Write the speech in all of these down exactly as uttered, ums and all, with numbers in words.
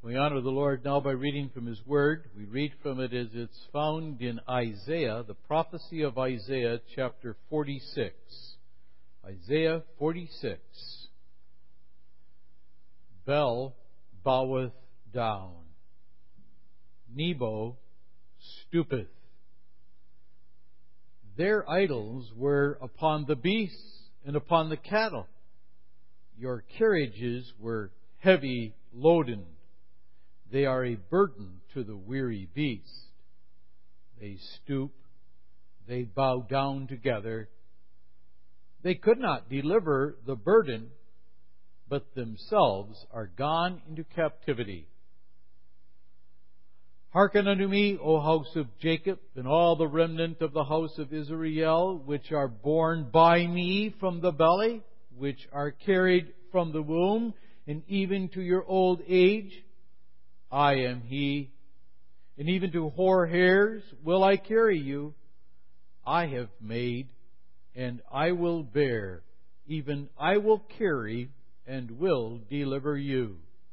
We honor the Lord now by reading from His Word. We read from it as it's found in Isaiah, the prophecy of Isaiah, chapter forty-six. Isaiah forty-six. Bel boweth down. Nebo stoopeth. Their idols were upon the beasts and upon the cattle. Your carriages were heavy loaden. They are a burden to the weary beast. They stoop, they bow down together. They could not deliver the burden, but themselves are gone into captivity. Hearken unto me, O house of Jacob, and all the remnant of the house of Israel, which are born by me from the belly, which are carried from the womb, and even to your old age. I am He, and even to hoar hairs will I carry you. I have made, and I will bear, even I will carry, and will deliver you.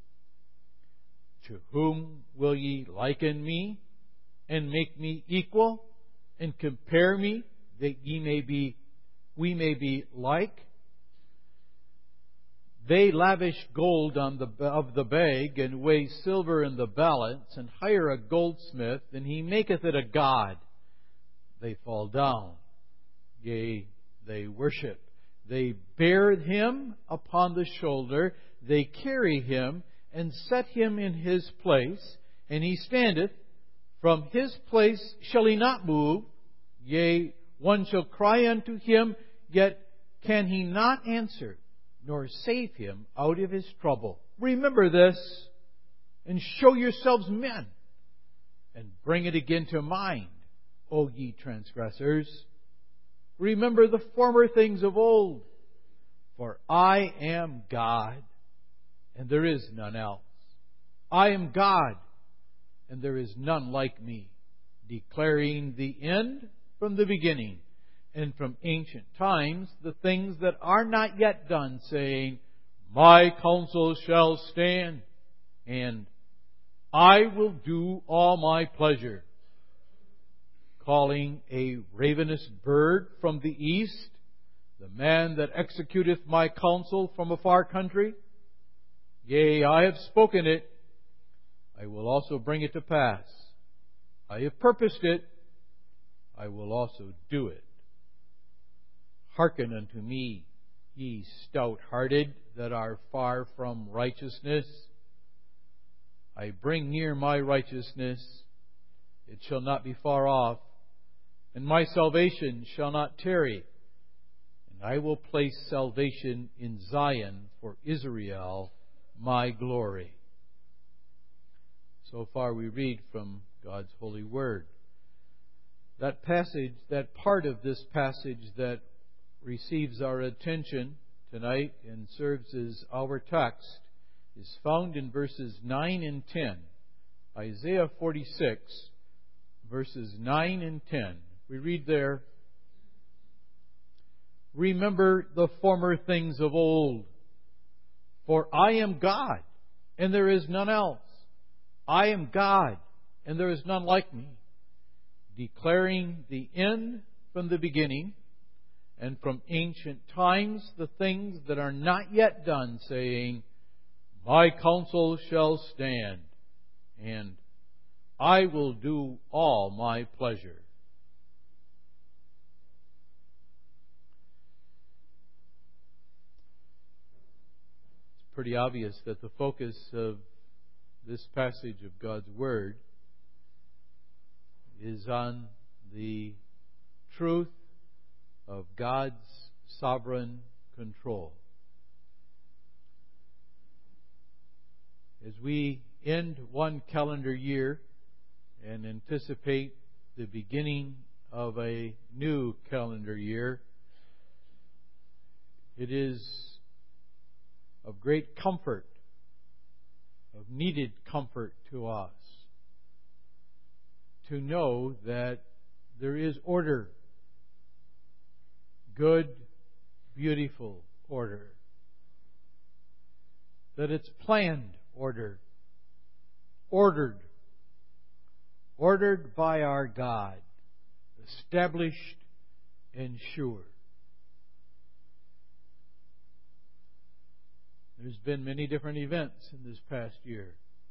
To whom will ye liken me, and make me equal, and compare me, that ye may be, we may be like? They lavish gold on the of the bag, and weigh silver in the balance, and hire a goldsmith, and he maketh it a god. They fall down, yea, they worship. They bear him upon the shoulder, they carry him, and set him in his place, and he standeth. From his place shall he not move, yea, one shall cry unto him, yet can he not answer, nor save him out of his trouble. Remember this, and show yourselves men, and bring it again to mind, O ye transgressors. Remember the former things of old, for I am God, and there is none else. I am God, and there is none like me, declaring the end from the beginning, and from ancient times the things that are not yet done, saying, My counsel shall stand, and I will do all my pleasure. Calling a ravenous bird from the east, the man that executeth my counsel from a far country. Yea, I have spoken it, I will also bring it to pass. I have purposed it, I will also do it. Hearken unto me, ye stout-hearted that are far from righteousness. I bring near my righteousness, it shall not be far off, and my salvation shall not tarry. And I will place salvation in Zion for Israel, my glory. So far we read from God's holy word. That passage, that part of this passage that receives our attention tonight and serves as our text is found in verses nine and ten. Isaiah forty-six, verses nine and ten. We read there, Remember the former things of old, for I am God, and there is none else. I am God, and there is none like me, declaring the end from the beginning, and from ancient times the things that are not yet done, saying, My counsel shall stand, and I will do all my pleasure. It's pretty obvious that the focus of this passage of God's Word is on the truth of God's sovereign control. As we end one calendar year and anticipate the beginning of a new calendar year, it is of great comfort, of needed comfort to us, to know that there is order, good, beautiful order, that it's planned order, ordered, ordered by our God, established and sure. There's been many different events in this past year.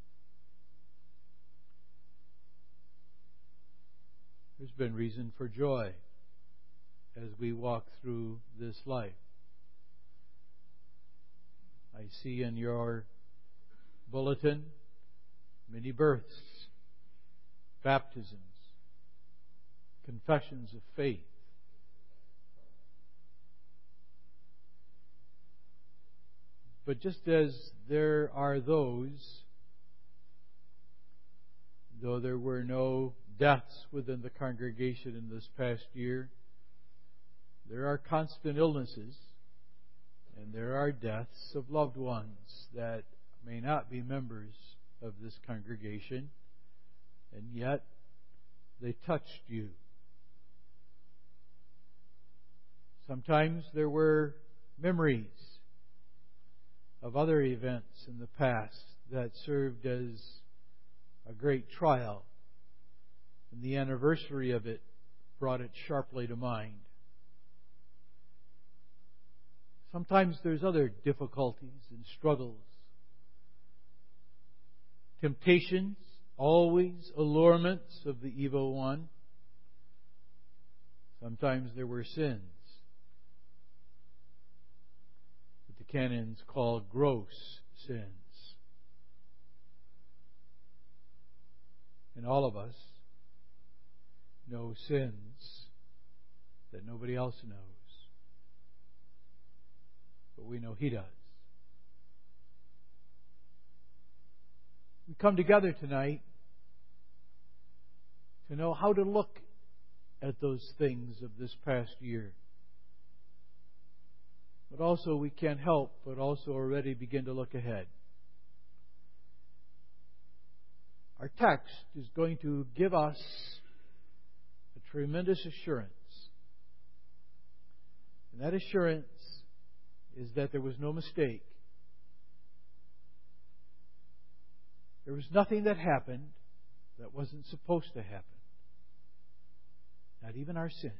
There's been reason for joy as we walk through this life. I see in your bulletin many births, baptisms, confessions of faith. But just as there are those, though there were no deaths within the congregation in this past year, there are constant illnesses and there are deaths of loved ones that may not be members of this congregation, and yet they touched you. Sometimes there were memories of other events in the past that served as a great trial, and the anniversary of it brought it sharply to mind. Sometimes there's other difficulties and struggles. Temptations, always allurements of the evil one. Sometimes there were sins that the canons call gross sins. And all of us know sins that nobody else knows. But we know He does. We come together tonight to know how to look at those things of this past year. But also we can't help but also already begin to look ahead. Our text is going to give us a tremendous assurance. And that assurance is that there was no mistake. There was nothing that happened that wasn't supposed to happen. Not even our sins.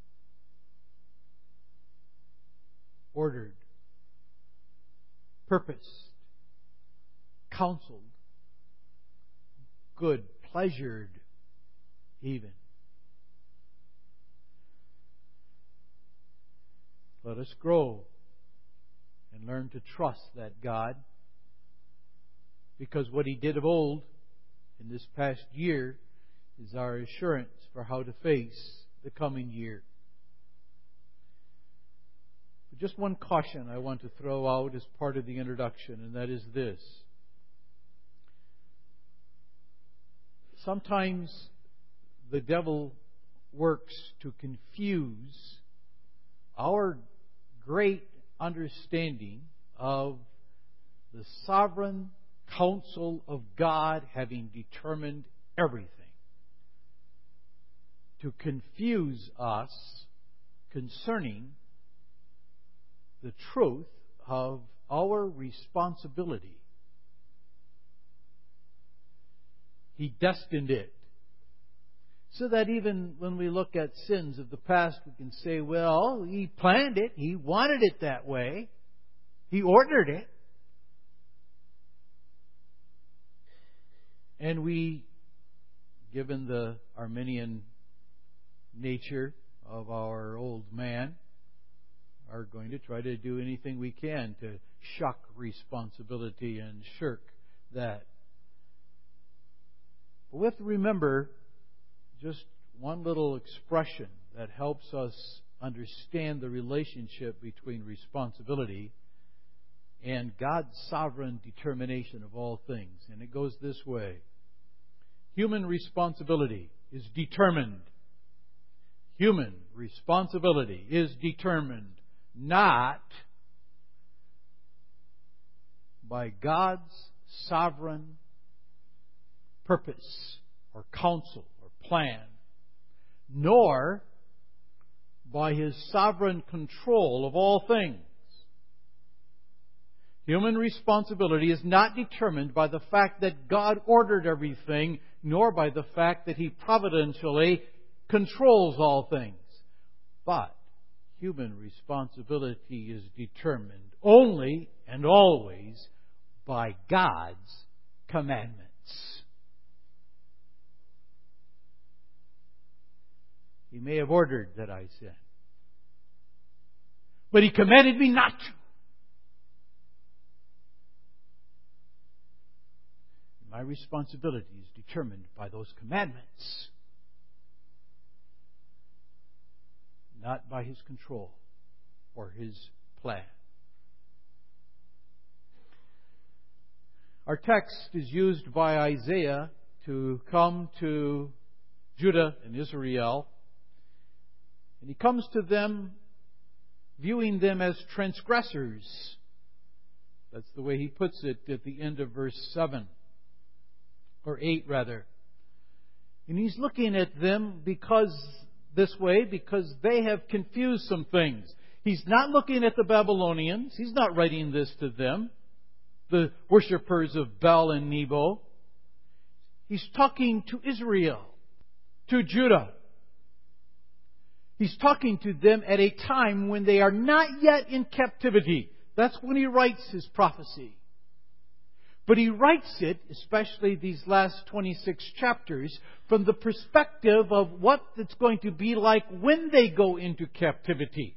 Ordered, purposed, counseled, good, pleasured, even. Let us grow and learn to trust that God, because what He did of old in this past year is our assurance for how to face the coming year. But just one caution I want to throw out as part of the introduction, and that is this. Sometimes the devil works to confuse our great understanding of the sovereign counsel of God having determined everything, to confuse us concerning the truth of our responsibility. He destined it so that even when we look at sins of the past, we can say, well, He planned it. He wanted it that way. He ordered it. And we, given the Arminian nature of our old man, are going to try to do anything we can to shuck responsibility and shirk that. But we have to remember just one little expression that helps us understand the relationship between responsibility and God's sovereign determination of all things. And it goes this way. Human responsibility is determined. Human responsibility is determined not by God's sovereign purpose or counsel or plan, nor by His sovereign control of all things. Human responsibility is not determined by the fact that God ordered everything, nor by the fact that He providentially controls all things. But human responsibility is determined only and always by God's commandments. He may have ordered that I sin, but He commanded me not to. My responsibility is determined by those commandments, not by His control or His plan. Our text is used by Isaiah to come to Judah and Israel, and he comes to them viewing them as transgressors. That's the way he puts it at the end of verse seven. Or eight, rather. And he's looking at them because this way because they have confused some things. He's not looking at the Babylonians. He's not writing this to them, the worshippers of Baal and Nebo. He's talking to Israel, to Judah. He's talking to them at a time when they are not yet in captivity. That's when he writes his prophecy. But he writes it, especially these last twenty-six chapters, from the perspective of what it's going to be like when they go into captivity.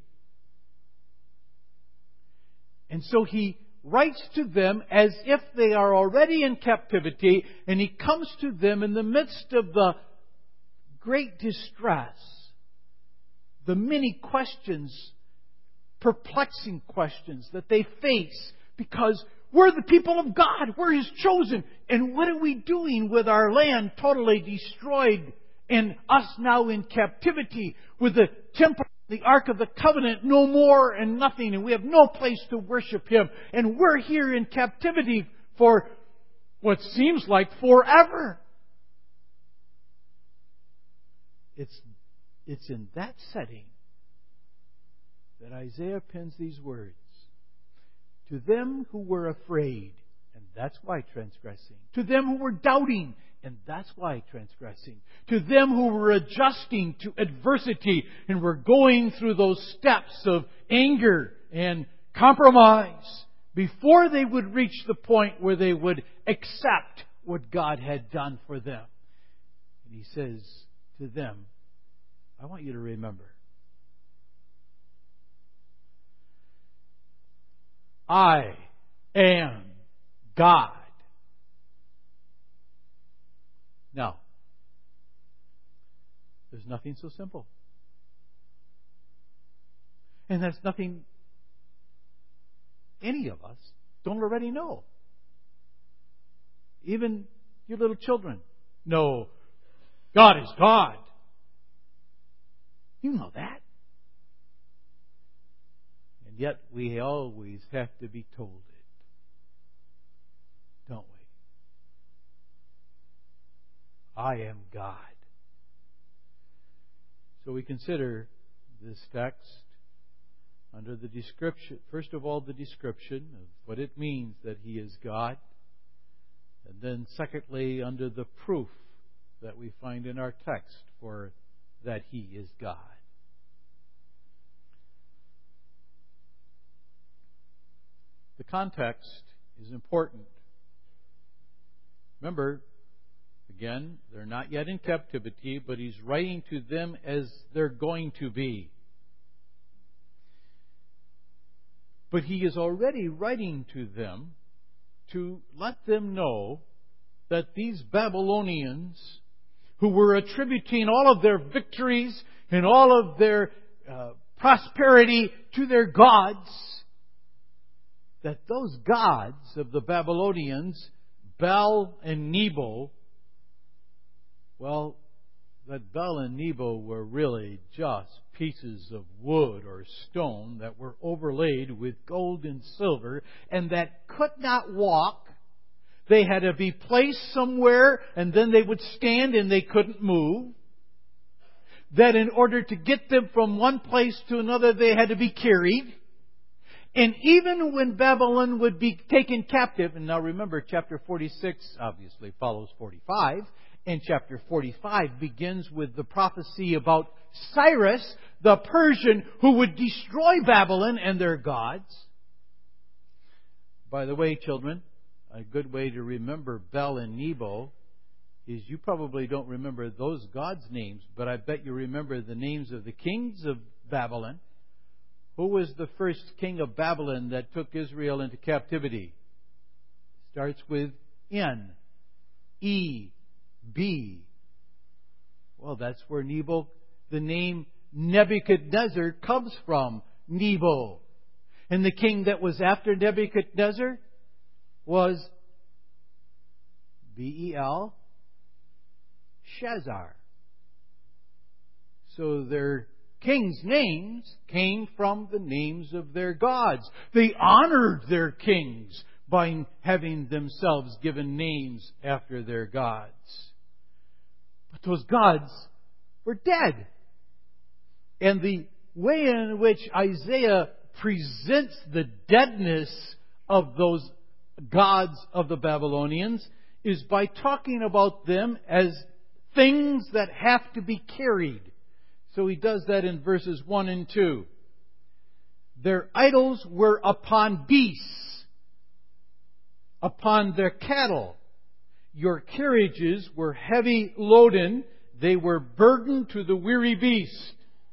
And so he writes to them as if they are already in captivity, and he comes to them in the midst of the great distress, the many questions, perplexing questions that they face, because we're the people of God. We're His chosen. And what are we doing with our land totally destroyed and us now in captivity with the temple, the Ark of the Covenant, no more and nothing, and we have no place to worship Him. And we're here in captivity for what seems like forever. It's, it's in that setting that Isaiah pens these words. To them who were afraid, and that's why transgressing. To them who were doubting, and that's why transgressing. To them who were adjusting to adversity and were going through those steps of anger and compromise before they would reach the point where they would accept what God had done for them. And He says to them, I want you to remember, I am God. Now, there's nothing so simple. And that's nothing any of us don't already know. Even your little children know God is God. You know that. And yet we always have to be told it, don't we? I am God. So we consider this text under the description, first of all, the description of what it means that He is God. And then secondly, under the proof that we find in our text for that He is God. The context is important. Remember, again, they're not yet in captivity, but He's writing to them as they're going to be. But He is already writing to them to let them know that these Babylonians, who were attributing all of their victories and all of their uh, prosperity to their gods, that those gods of the Babylonians, Baal and Nebo, well, that Baal and Nebo were really just pieces of wood or stone that were overlaid with gold and silver and that could not walk. They had to be placed somewhere and then they would stand and they couldn't move. That in order to get them from one place to another, they had to be carried. And even when Babylon would be taken captive, and now remember, chapter forty-six obviously follows forty-five, and chapter forty-five begins with the prophecy about Cyrus, the Persian, who would destroy Babylon and their gods. By the way, children, a good way to remember Bel and Nebo is you probably don't remember those gods' names, but I bet you remember the names of the kings of Babylon. Who was the first king of Babylon that took Israel into captivity? Starts with N. E. B. Well, that's where Nebo, the name Nebuchadnezzar comes from. Nebo. And the king that was after Nebuchadnezzar was B E L. Shazar. So their kings' names came from the names of their gods. They honored their kings by having themselves given names after their gods. But those gods were dead. And the way in which Isaiah presents the deadness of those gods of the Babylonians is by talking about them as things that have to be carried. So he does that in verses one and two. Their idols were upon beasts, upon their cattle. Your carriages were heavy loaden. They were burdened to the weary beast.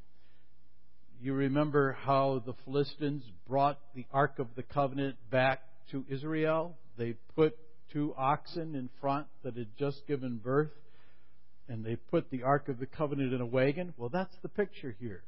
You remember how the Philistines brought the Ark of the Covenant back to Israel? They put two oxen in front that had just given birth, and they put the Ark of the Covenant in a wagon. Well, that's the picture here.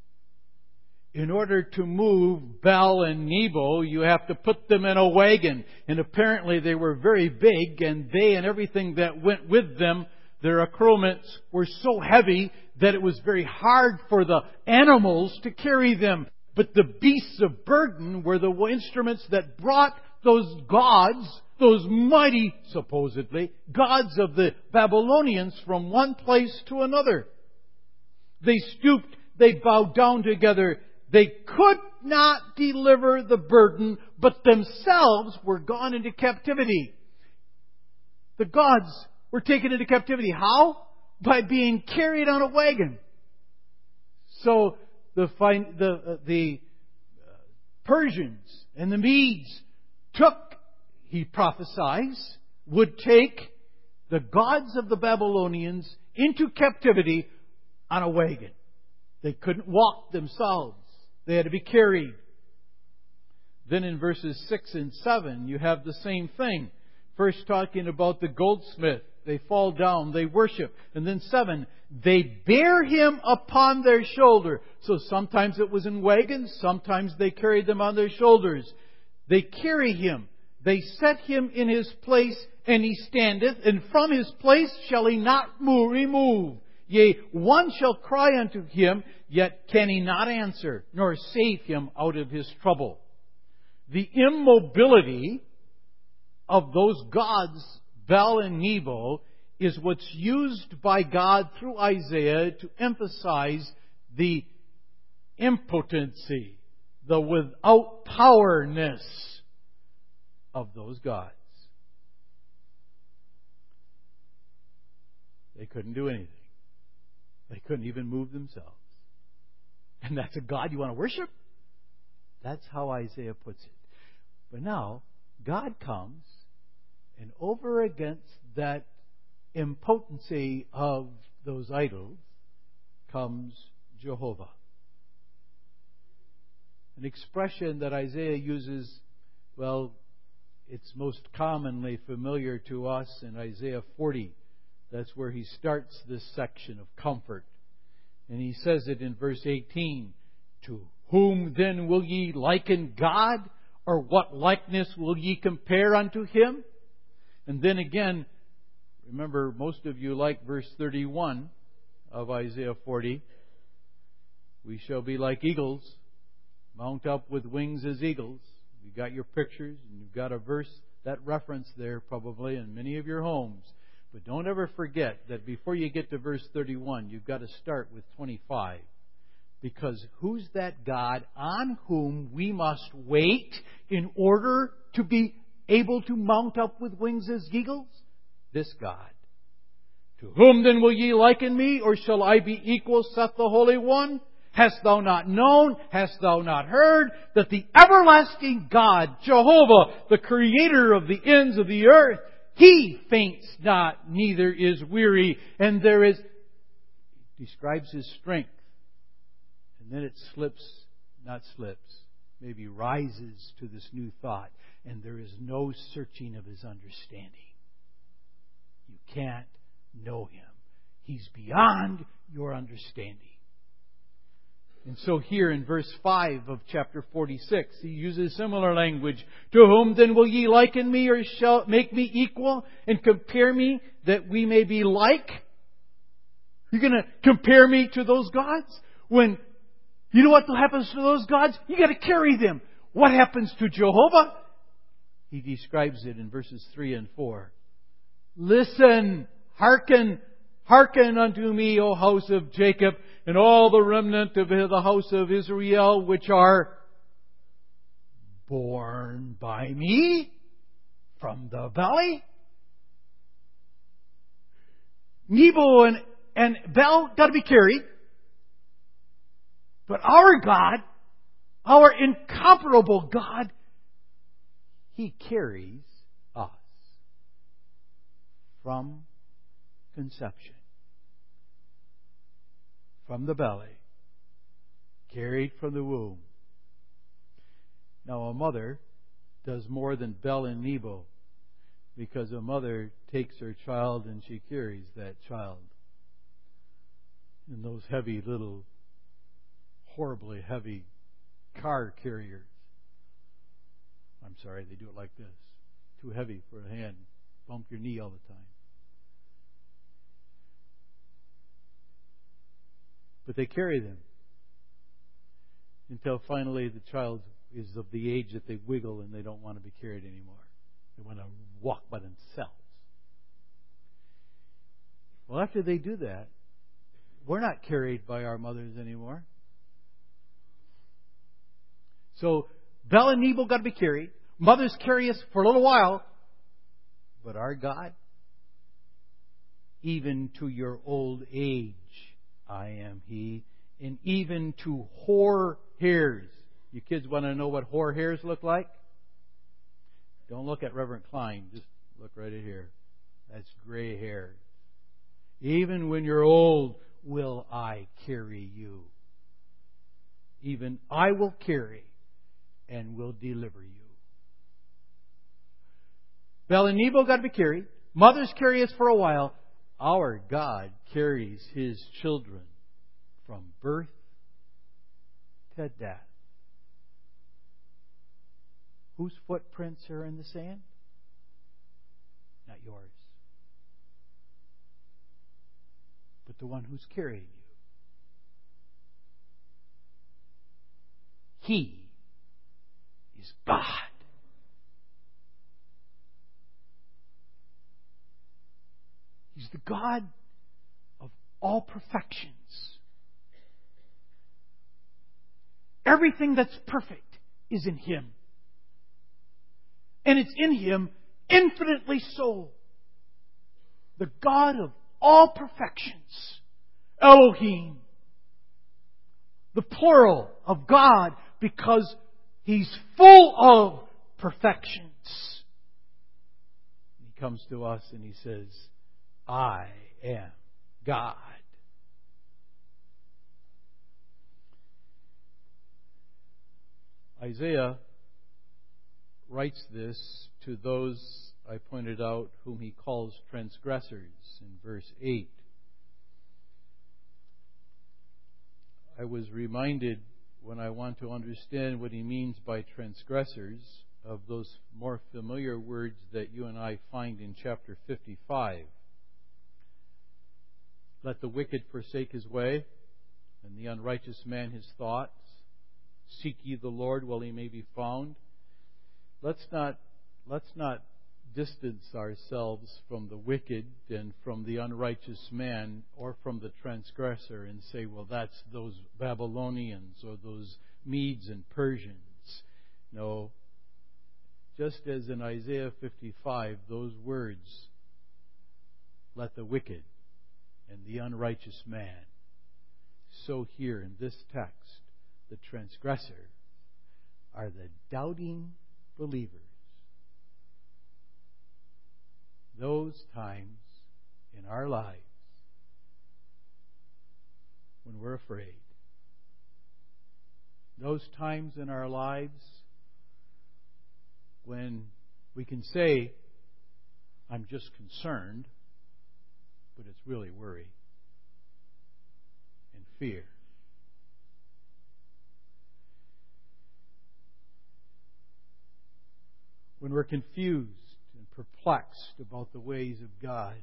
In order to move Bel and Nebo, you have to put them in a wagon. And apparently they were very big, and they and everything that went with them, their accoutrements, were so heavy that it was very hard for the animals to carry them. But the beasts of burden were the instruments that brought those gods, those mighty, supposedly, gods of the Babylonians from one place to another. They stooped, they bowed down together. They could not deliver the burden, but themselves were gone into captivity. The gods were taken into captivity. How? By being carried on a wagon. So the the the Persians and the Medes took, he prophesies, would take the gods of the Babylonians into captivity on a wagon. They couldn't walk themselves. They had to be carried. Then in verses six and seven, you have the same thing. First talking about the goldsmith. They fall down, they worship. And then seven, they bear him upon their shoulder. So sometimes it was in wagons, sometimes they carried them on their shoulders. They carry him. They set him in his place, and he standeth, and from his place shall he not move, remove. Yea, one shall cry unto him, yet can he not answer, nor save him out of his trouble. The immobility of those gods, Bel and Nebo, is what's used by God through Isaiah to emphasize the impotency, the without powerness of those gods. They couldn't do anything. They couldn't even move themselves. And that's a God you want to worship? That's how Isaiah puts it. But now, God comes, and over against that impotency of those idols comes Jehovah. An expression that Isaiah uses, well, it's most commonly familiar to us in Isaiah forty. That's where he starts this section of comfort. And he says it in verse eighteen. To whom then will ye liken God? Or what likeness will ye compare unto Him? And then again, remember, most of you like verse thirty-one of Isaiah forty. We shall be like eagles, mount up with wings as eagles. You got your pictures, and you've got a verse, that reference there probably in many of your homes. But don't ever forget that before you get to verse thirty-one, you've got to start with twenty-five. Because who's that God on whom we must wait in order to be able to mount up with wings as eagles? This God. To whom then will ye liken me, or shall I be equal, saith the Holy One? Hast thou not known, hast thou not heard, that the everlasting God, Jehovah, the Creator of the ends of the earth, He faints not, neither is weary, and there is, describes His strength. And then it slips, not slips, maybe rises to this new thought, and there is no searching of His understanding. You can't know Him. He's beyond your understanding. And so here in verse five of chapter forty-six, he uses similar language. To whom then will ye liken me, or shall make me equal, and compare me, that we may be like? You're going to compare me to those gods? When, you know what happens to those gods? You got to carry them. What happens to Jehovah? He describes it in verses three and four. Listen, hearken, hearken unto me, O house of Jacob, and all the remnant of the house of Israel, which are born by me from the valley. Nebo and, and Bel got to be carried. But our God, our incomparable God, He carries us from conception. From the belly, carried from the womb. Now a mother does more than Bel and Nebo, because a mother takes her child and she carries that child in those heavy little, horribly heavy car carriers. I'm sorry, they do it like this. Too heavy for a hand. Bump your knee all the time. But they carry them until finally the child is of the age that they wiggle and they don't want to be carried anymore. They want to walk by themselves. Well, after they do that, we're not carried by our mothers anymore. So Bel and Nebo got to be carried. Mothers carry us for a little while. But our God, even to your old age, I am He, and even to hoar hairs. You kids want to know what hoar hairs look like? Don't look at Reverend Klein. Just look right at here. That's gray hair. Even when you're old, will I carry you. Even I will carry and will deliver you. Bel and Nebo got to be carried. Mothers carry us for a while. Our God carries His children from birth to death. Whose footprints are in the sand? Not yours. But the one who's carrying you. He is God. He's the God of all perfections. Everything that's perfect is in Him. And it's in Him infinitely so. The God of all perfections. Elohim. The plural of God, because He's full of perfections. He comes to us and He says, I am God. Isaiah writes this to those, I pointed out, whom he calls transgressors in verse eight. I was reminded, when I want to understand what he means by transgressors, of those more familiar words that you and I find in chapter fifty-five. Let the wicked forsake his way, and the unrighteous man his thoughts. Seek ye the Lord while He may be found. Let's not, let's not distance ourselves from the wicked and from the unrighteous man or from the transgressor and say, well, that's those Babylonians or those Medes and Persians. No. Just as in Isaiah fifty-five, those words, let the wicked and the unrighteous man. So here in this text, the transgressor are the doubting believers. Those times in our lives when we're afraid. Those times in our lives when we can say, I'm just concerned, but it's really worry and fear. When we're confused and perplexed about the ways of God.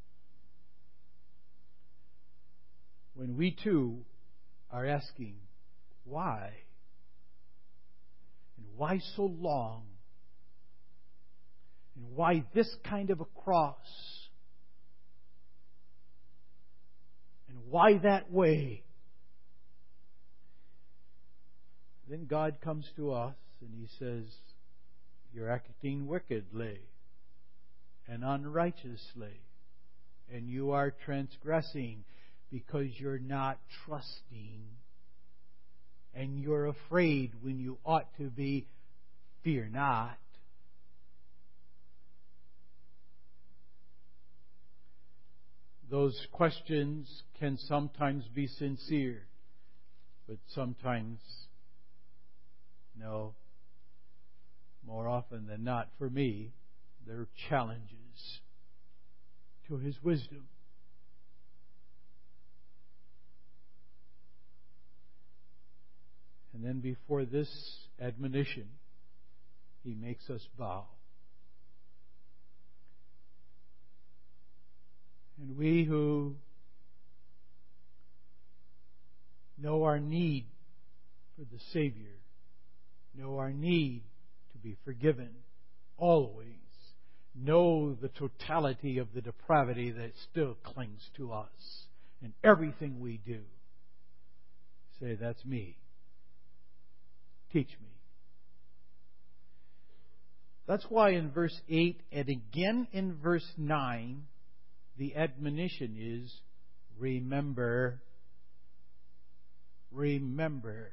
When we too are asking, why? And why so long? And why this kind of a cross? And why that way? Then God comes to us and He says, you're acting wickedly and unrighteously, and you are transgressing because you're not trusting, and you're afraid when you ought to be. Fear not. Those questions can sometimes be sincere, but sometimes, no, more often than not, for me, they're challenges to His wisdom. And then before this admonition, He makes us bow. And we who know our need for the Savior, know our need to be forgiven, always know the totality of the depravity that still clings to us in everything we do. Say, that's me. Teach me. That's why in verse eight and again in verse nine, the admonition is, remember. Remember.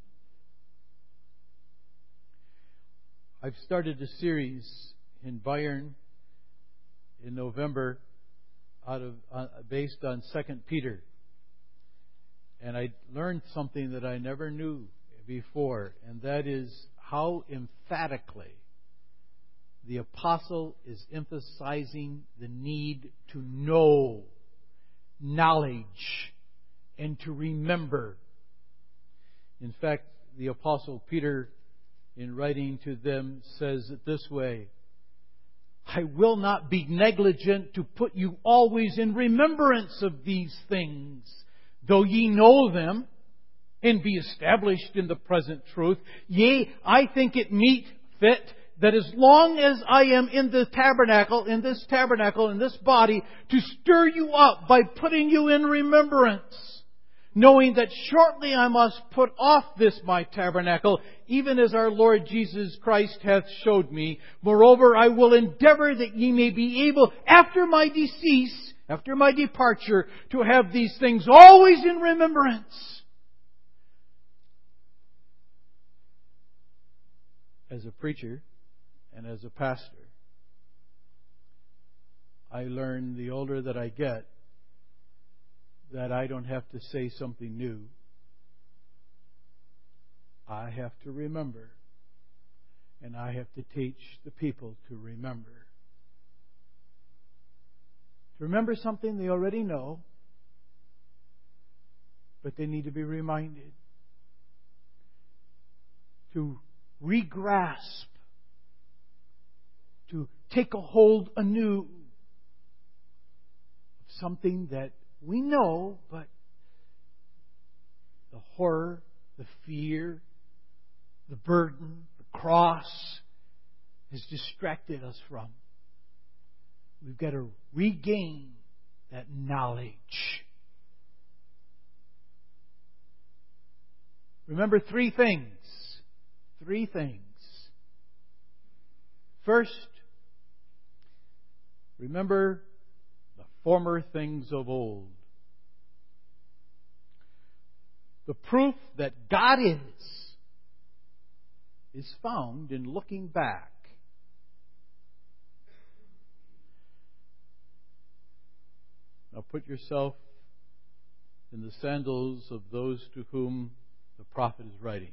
I've started a series in Bayern in November out of uh, based on Second Peter. And I learned something that I never knew before, and that is how emphatically the apostle is emphasizing the need to know, knowledge, and to remember. In fact, the apostle Peter, in writing to them, says it this way, I will not be negligent to put you always in remembrance of these things, though ye know them, and be established in the present truth. Yea, I think it meet fit that as long as I am in the tabernacle, in this tabernacle, in this body, to stir you up by putting you in remembrance, knowing that shortly I must put off this my tabernacle, even as our Lord Jesus Christ hath showed me. Moreover, I will endeavor that ye may be able, after my decease, after my departure, to have these things always in remembrance. As a preacher and as a pastor, I learn the older that I get that I don't have to say something new. I have to remember, and I have to teach the people to remember. To remember something they already know, but they need to be reminded. To re-grasp, to take a hold anew of something that we know, but the horror, the fear, the burden, the cross has distracted us from. We've got to regain that knowledge. Remember three things. Three things. First, remember the former things of old. The proof that God is, is found in looking back. Now put yourself in the sandals of those to whom the prophet is writing.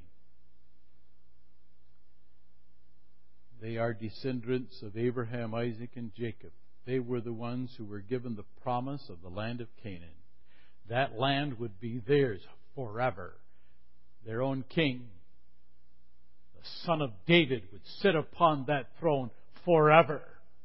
They are descendants of Abraham, Isaac, and Jacob. They were the ones who were given the promise of the land of Canaan. That land would be theirs forever. Their own king, the son of David, would sit upon that throne forever.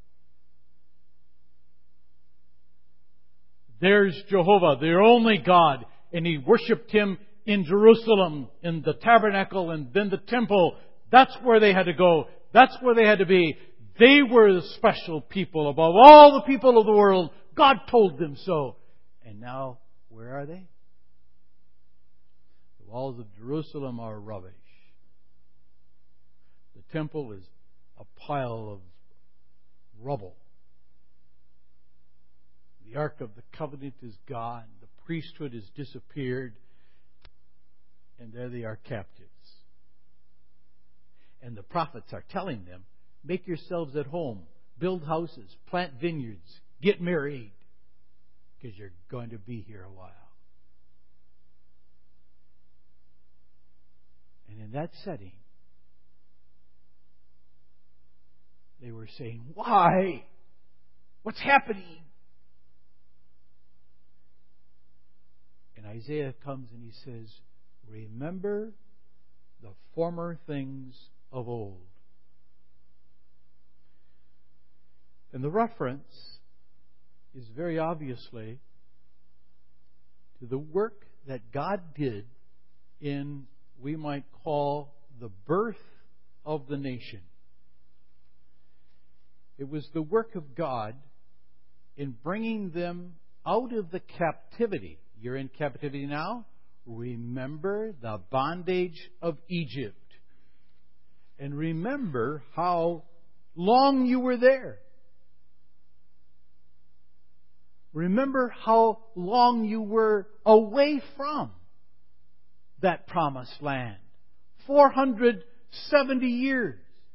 There's Jehovah, their only God, and he worshipped Him in Jerusalem, in the tabernacle, and then the temple. That's where they had to go. That's where they had to be. They were the special people above all the people of the world. God told them so. And now, where are they? The walls of Jerusalem are rubbish. The temple is a pile of rubble. The Ark of the Covenant is gone. The priesthood has disappeared. And there they are, captives. And the prophets are telling them, make yourselves at home, build houses, plant vineyards, get married, because you're going to be here a while. And in that setting, they were saying, why? What's happening? And Isaiah comes and he says, remember the former things of old. And the reference is very obviously to the work that God did in, we might call, the birth of the nation. It was the work of God in bringing them out of the captivity. You're in captivity now? Remember the bondage of Egypt. And remember how long you were there. Remember how long you were away from that promised land. four hundred seventy years.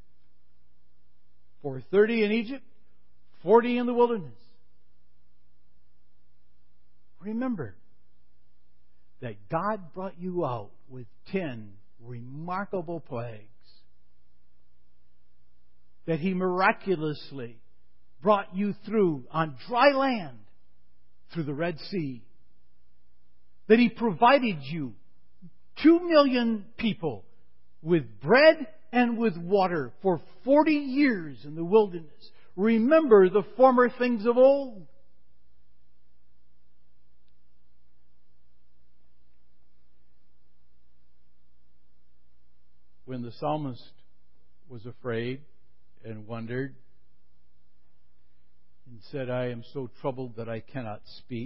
four hundred thirty in Egypt, forty in the wilderness. Remember that God brought you out with ten remarkable plagues. That He miraculously brought you through on dry land through the Red Sea. That He provided you, two million people, with bread and with water for forty years in the wilderness. Remember the former things of old. When the psalmist was afraid and wondered and said, I am so troubled that I cannot speak.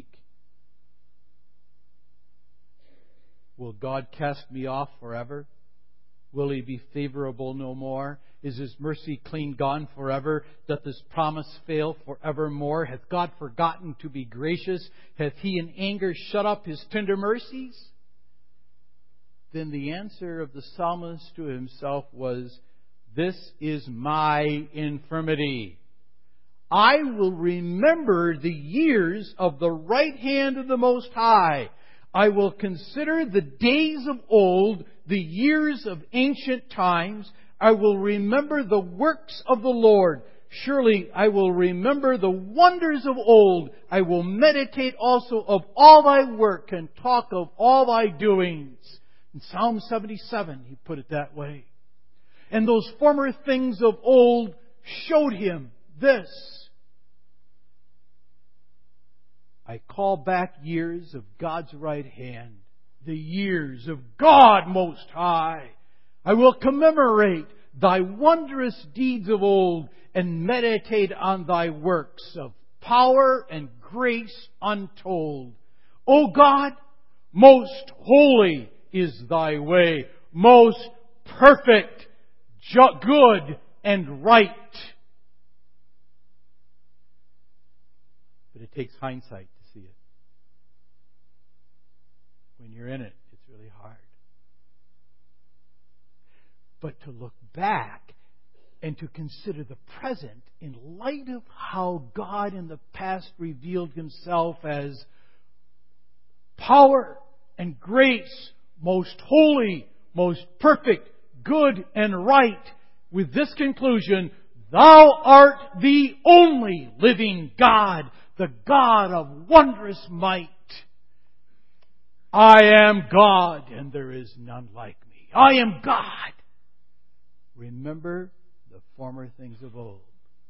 Will God cast me off forever? Will He be favorable no more? Is His mercy clean gone forever? Doth His promise fail forevermore? Hath God forgotten to be gracious? Hath He in anger shut up His tender mercies? Then the answer of the psalmist to himself was, this is my infirmity. I will remember the years of the right hand of the Most High. I will consider the days of old, the years of ancient times. I will remember the works of the Lord. Surely I will remember the wonders of old. I will meditate also of all thy work and talk of all thy doings. In Psalm seventy-seven, he put it that way. And those former things of old showed him this. I call back years of God's right hand, the years of God Most High. I will commemorate thy wondrous deeds of old, and meditate on thy works of power and grace untold. O God, most holy is thy way, most perfect, ju- good, and right. But it takes hindsight to see it. When you're in it, it's really hard. But to look back and to consider the present in light of how God in the past revealed Himself as power and grace, most holy, most perfect, good, and right, with this conclusion, Thou art the only living God, the God of wondrous might. I am God, and there is none like me. I am God. Remember the former things of old.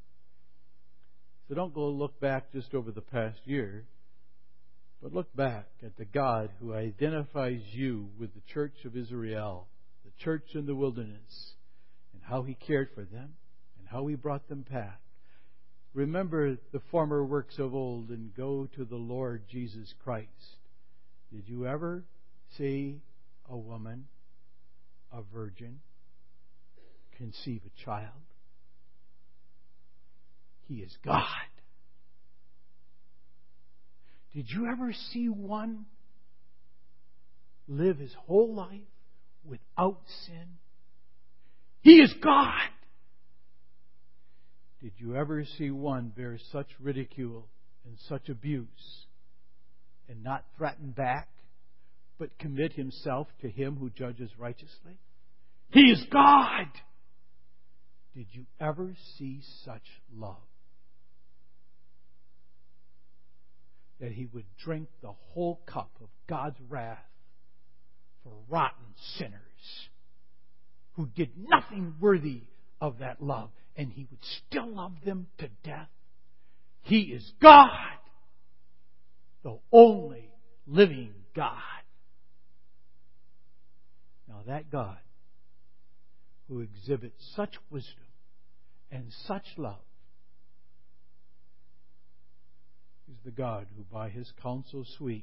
So don't go look back just over the past year, but look back at the God who identifies you with the church of Israel, the church in the wilderness, and how He cared for them and how He brought them back. Remember the former works of old and go to the Lord Jesus Christ. Did you ever see a woman, a virgin, conceive a child? He is God. Did you ever see one live his whole life without sin? He is God. Did you ever see one bear such ridicule and such abuse and not threaten back, but commit himself to Him who judges righteously? He is God. Did you ever see such love? That He would drink the whole cup of God's wrath for rotten sinners who did nothing worthy of that love, and He would still love them to death? He is God, the only living God. Now that God who exhibits such wisdom and such love is the God who by His counsel sweet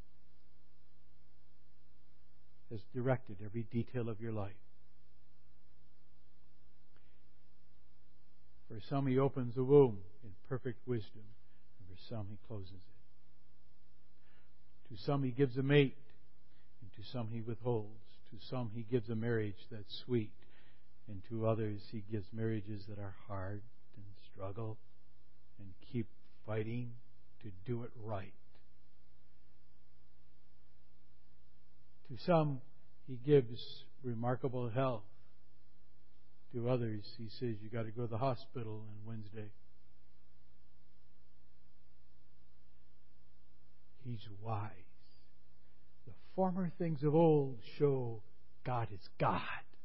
has directed every detail of your life. For some He opens a womb in perfect wisdom, and for some He closes it. To some He gives a mate, and to some He withholds. To some He gives a marriage that's sweet, and to others He gives marriages that are hard and struggle and keep fighting to do it right. To some He gives remarkable health. To others He says you got to go to the hospital on Wednesday. He's wise. The former things of old show God is God.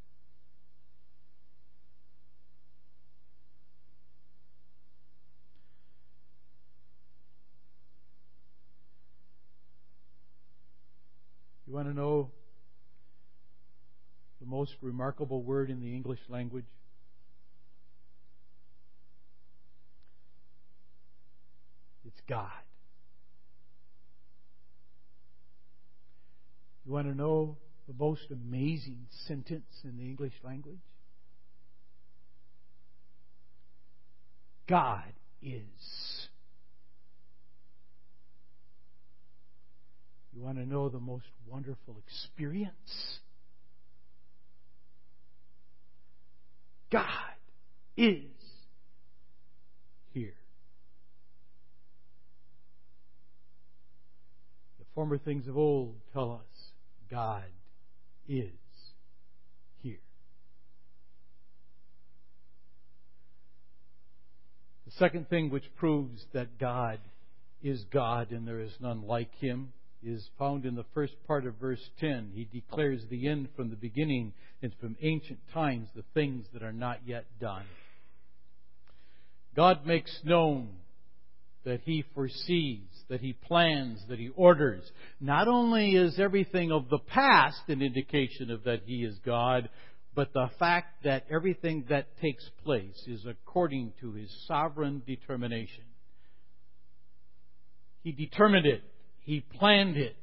You want to know the most remarkable word in the English language? It's God. You want to know the most amazing sentence in the English language? God is. You want to know the most wonderful experience? God is here. The former things of old tell us God is here. The second thing which proves that God is God and there is none like Him is found in the first part of verse ten. He declares the end from the beginning and from ancient times the things that are not yet done. God makes known that He foresees, that He plans, that He orders. Not only is everything of the past an indication of that He is God, but the fact that everything that takes place is according to His sovereign determination. He determined it. He planned it.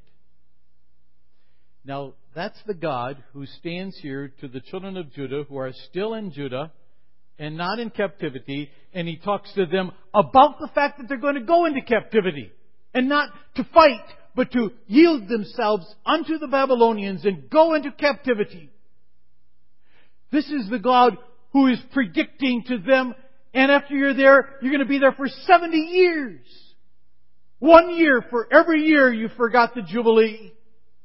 Now, that's the God who stands here to the children of Judah who are still in Judah and not in captivity, and He talks to them about the fact that they're going to go into captivity, and not to fight, but to yield themselves unto the Babylonians and go into captivity. This is the God who is predicting to them, and after you're there, you're going to be there for seventy years. One year for every year you forgot the Jubilee.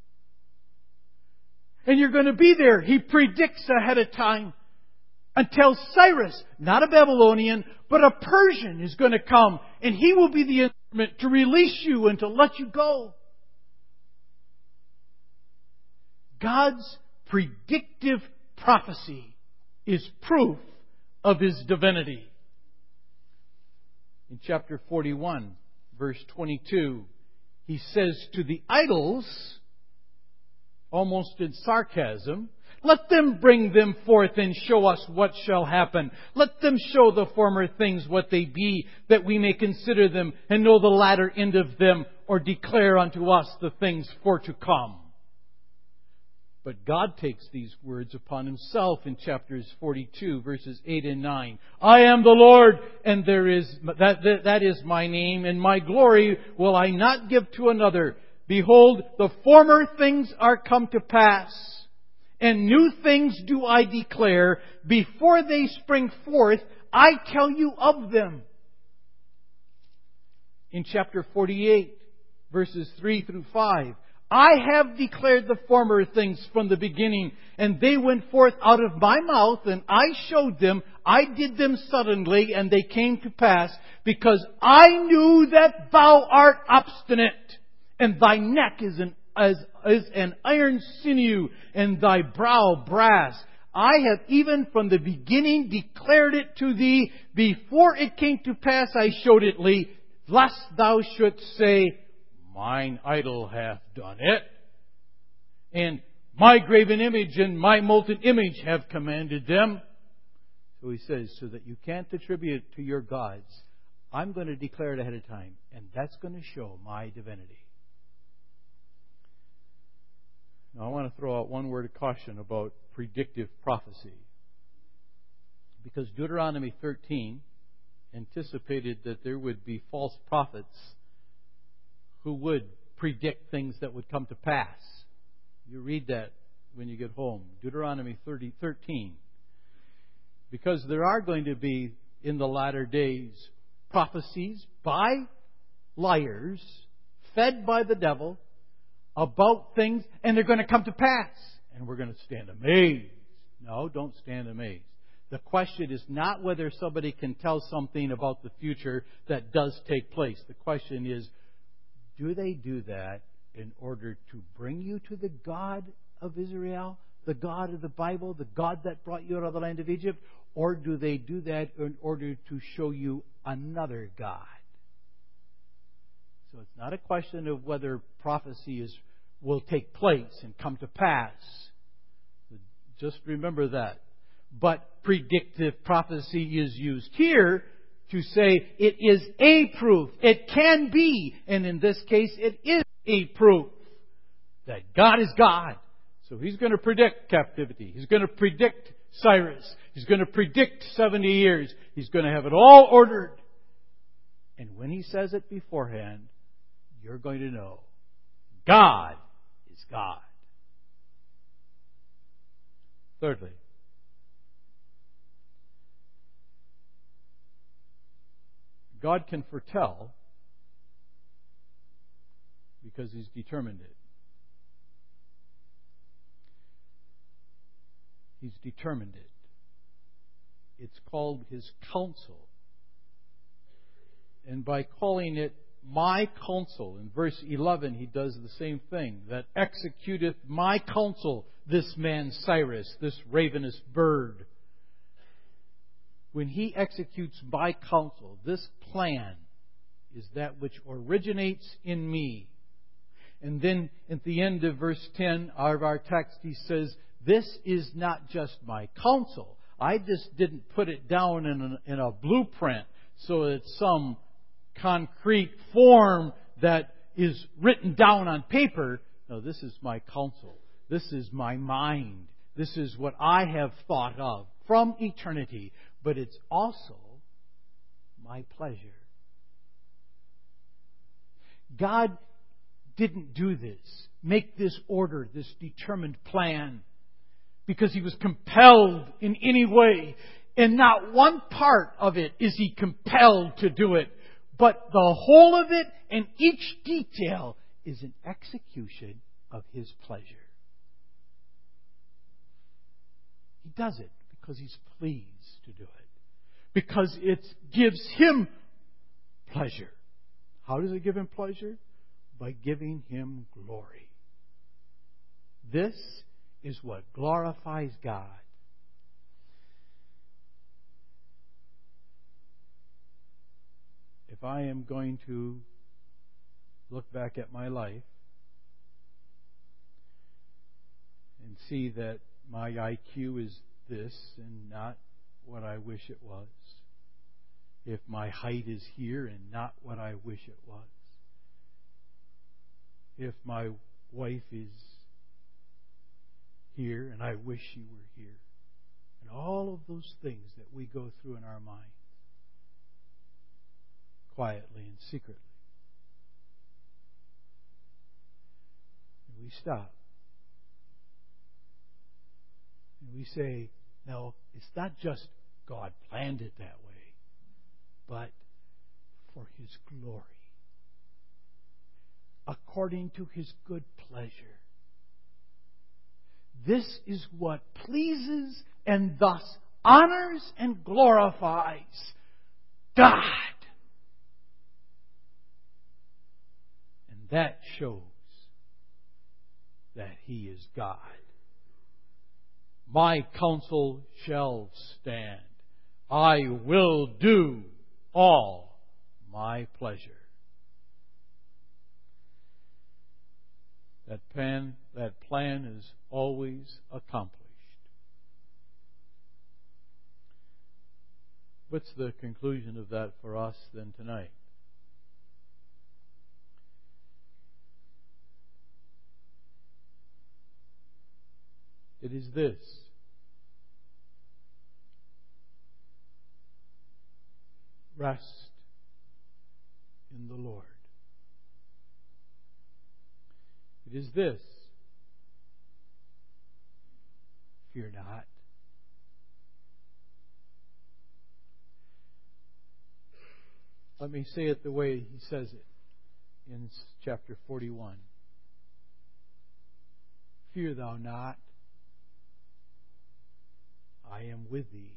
And you're going to be there. He predicts ahead of time until Cyrus, not a Babylonian, but a Persian, is going to come. And he will be the instrument to release you and to let you go. God's predictive prophecy is proof of His divinity. In chapter forty-one, verse twenty-two, He says to the idols, almost in sarcasm, let them bring them forth and show us what shall happen. Let them show the former things what they be, that we may consider them and know the latter end of them, or declare unto us the things for to come. But God takes these words upon Himself in chapters forty-two, verses eight and nine. I am the Lord, and there is that, that, that is my name, and my glory will I not give to another. Behold, the former things are come to pass, and new things do I declare. Before they spring forth, I tell you of them. In chapter forty-eight, verses three through five, I have declared the former things from the beginning, and they went forth out of my mouth, and I showed them. I did them suddenly, and they came to pass, because I knew that thou art obstinate, and thy neck is an, as, as an iron sinew, and thy brow brass. I have even from the beginning declared it to thee. Before it came to pass, I showed it thee, lest thou shouldst say, mine idol hath done it, and my graven image and my molten image have commanded them. So He says, so that you can't attribute it to your gods, I'm going to declare it ahead of time, and that's going to show my divinity. Now, I want to throw out one word of caution about predictive prophecy, because Deuteronomy thirteen anticipated that there would be false prophets who would predict things that would come to pass. You read that when you get home. Deuteronomy thirty, thirteen. Because there are going to be, in the latter days, prophecies by liars, fed by the devil, about things, and they're going to come to pass. And we're going to stand amazed. No, don't stand amazed. The question is not whether somebody can tell something about the future that does take place. The question is, do they do that in order to bring you to the God of Israel, the God of the Bible, the God that brought you out of the land of Egypt? Or do they do that in order to show you another God? So it's not a question of whether prophecy is will take place and come to pass. Just remember that. But predictive prophecy is used here to say it is a proof. It can be, and in this case, it is a proof that God is God. So He's going to predict captivity. He's going to predict Cyrus. He's going to predict seventy years. He's going to have it all ordered. And when He says it beforehand, you're going to know God is God. Thirdly, God can foretell because He's determined it. He's determined it. It's called His counsel. And by calling it my counsel, in verse eleven He does the same thing. That executeth my counsel, this man Cyrus, this ravenous bird. When He executes my counsel, this plan is that which originates in me. And then at the end of verse ten of our text, He says, This is not just my counsel. I just didn't put it down in a, in a blueprint so it's some concrete form that is written down on paper. No, this is my counsel. This is my mind. This is what I have thought of from eternity. But it's also my pleasure. God didn't do this, make this order, this determined plan, because He was compelled in any way. And not one part of it is He compelled to do it, but the whole of it and each detail is an execution of His pleasure. He does it because He's pleased to do it, because it gives Him pleasure. How does it give Him pleasure? By giving Him glory. This is what glorifies God. If I am going to look back at my life and see that my I Q is this and not what I wish it was, if my height is here and not what I wish it was, if my wife is here and I wish she were here, and all of those things that we go through in our minds, quietly and secretly, and we stop and we say, no, it's not just God planned it that way, but for His glory, according to His good pleasure. This is what pleases and thus honors and glorifies God. And that shows that He is God. My counsel shall stand. I will do all my pleasure. That plan, that plan is always accomplished. What's the conclusion of that for us then tonight? It is this. Rest in the Lord. It is this. Fear not. Let me say it the way he says it in chapter forty-one. Fear thou not. I am with thee.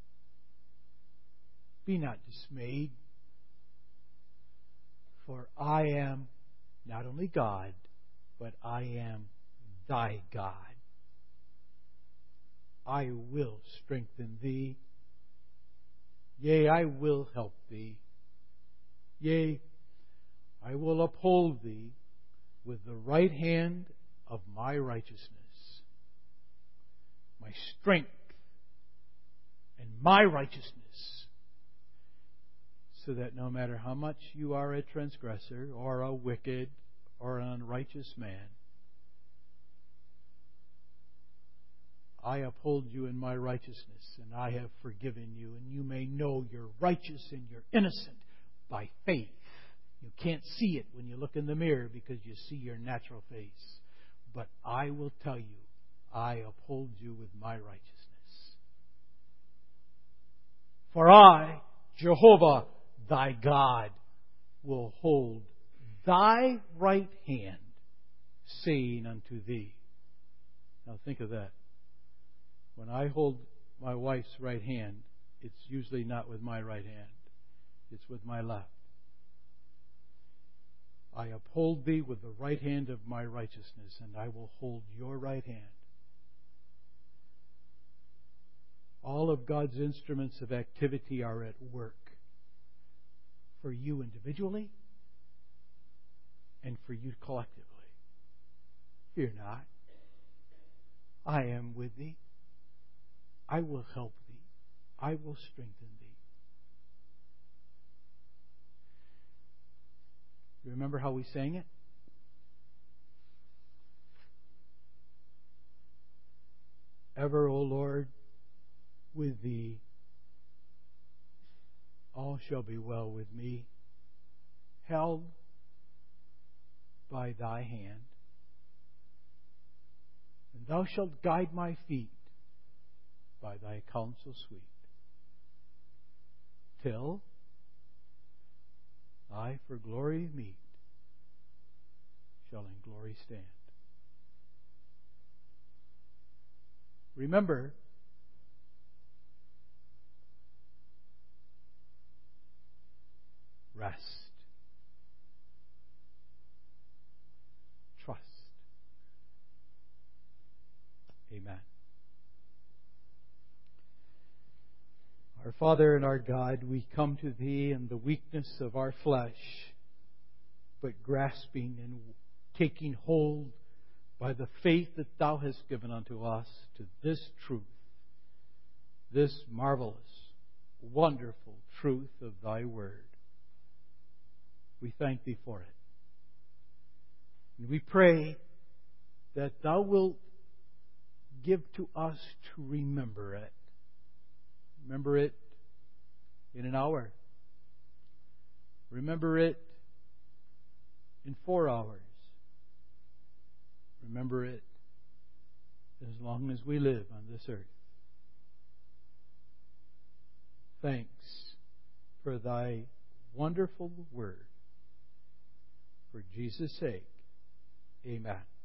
Be not dismayed, for I am not only God, but I am thy God. I will strengthen thee. Yea, I will help thee. Yea, I will uphold thee with the right hand of my righteousness. My strength and my righteousness, so that no matter how much you are a transgressor or a wicked or an unrighteous man, I uphold you in my righteousness, and I have forgiven you, and you may know you're righteous and you're innocent by faith. You can't see it when you look in the mirror because you see your natural face. But I will tell you, I uphold you with my righteousness. For I, Jehovah, thy God, will hold thy right hand, saying unto thee. Now think of that. When I hold my wife's right hand, it's usually not with my right hand. It's with my left. I uphold thee with the right hand of my righteousness, and I will hold your right hand. All of God's instruments of activity are at work for you individually and for you collectively. Fear not. I am with thee. I will help thee. I will strengthen thee. You remember how we sang it? Ever, O Lord, with thee, all shall be well with me, held by thy hand. And thou shalt guide my feet by thy counsel sweet, till I for glory meet, shall in glory stand. Remember, rest, trust. Amen. Our Father and our God, we come to Thee in the weakness of our flesh, but grasping and taking hold by the faith that Thou hast given unto us to this truth, this marvelous, wonderful truth of Thy Word. We thank Thee for it. And we pray that Thou wilt give to us to remember it. Remember it in an hour. Remember it in four hours. Remember it as long as we live on this earth. Thanks for Thy wonderful Word. For Jesus' sake, amen.